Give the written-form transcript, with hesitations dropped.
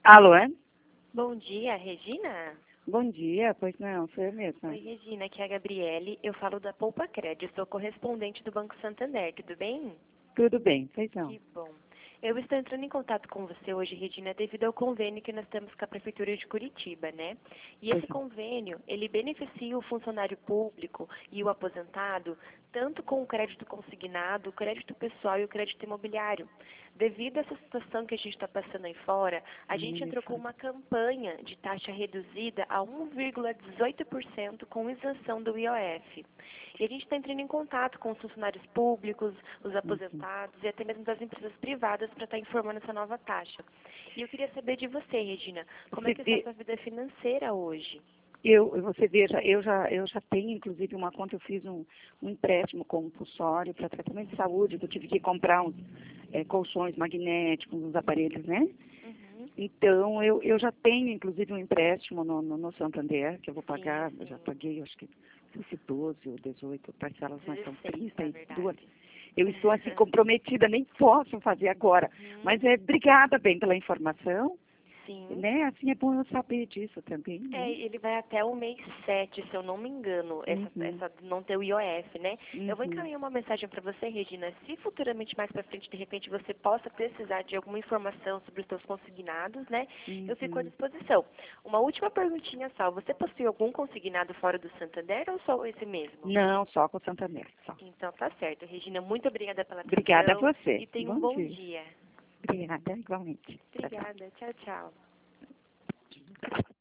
Alô, é? Bom dia, Regina? Bom dia, pois não, sou eu mesma. Oi, Regina, aqui é a Gabriele. Eu falo da Poupa Crédito, sou correspondente do Banco Santander, tudo bem? Tudo bem, pois não. Que bom. Eu estou entrando em contato com você hoje, Regina, devido ao convênio que nós temos com a Prefeitura de Curitiba, né? E Pois esse não. convênio, ele beneficia o funcionário público e o aposentado, tanto com o crédito consignado, o crédito pessoal e o crédito imobiliário. Devido a essa situação que a gente está passando aí fora, a gente entrou com uma campanha de taxa reduzida a 1,18% com isenção do IOF. E a gente está entrando em contato com os funcionários públicos, os Uhum. aposentados e até mesmo das empresas privadas para estar informando essa nova taxa. E eu queria saber de você, Regina, como é Você, que está a sua vida financeira hoje? você veja, eu já tenho inclusive uma conta, eu fiz um empréstimo compulsório para tratamento de saúde, que eu tive que comprar uns colchões magnéticos, uns aparelhos, né? Uhum. Então, eu já tenho inclusive um empréstimo no Santander, que eu vou Sim, pagar, eu já sim. paguei, acho que não sei se 12 ou 18 parcelas, mas são 16, na 32. verdade. Eu estou assim comprometida, nem posso fazer agora. Uhum. Mas obrigada bem pela informação, Sim. né? Assim é bom eu saber disso também, É, né? ele vai até o mês 7, se eu não me engano, Uhum, essa não ter o IOF, né? Eu vou uhum, encaminhar uma mensagem para você, Regina. Se futuramente, mais para frente, de repente, você possa precisar de alguma informação sobre os seus consignados, né? Eu fico à uhum. disposição. Uma última perguntinha só. Você possui algum consignado fora do Santander ou só esse mesmo? Não, só com o Santander, só. Então, tá certo. Regina, muito obrigada pela Obrigada a atenção você. e tenha um Bom bom dia. dia. Obrigada, igualmente. Tchau, tchau. Obrigada. Tchau, tchau.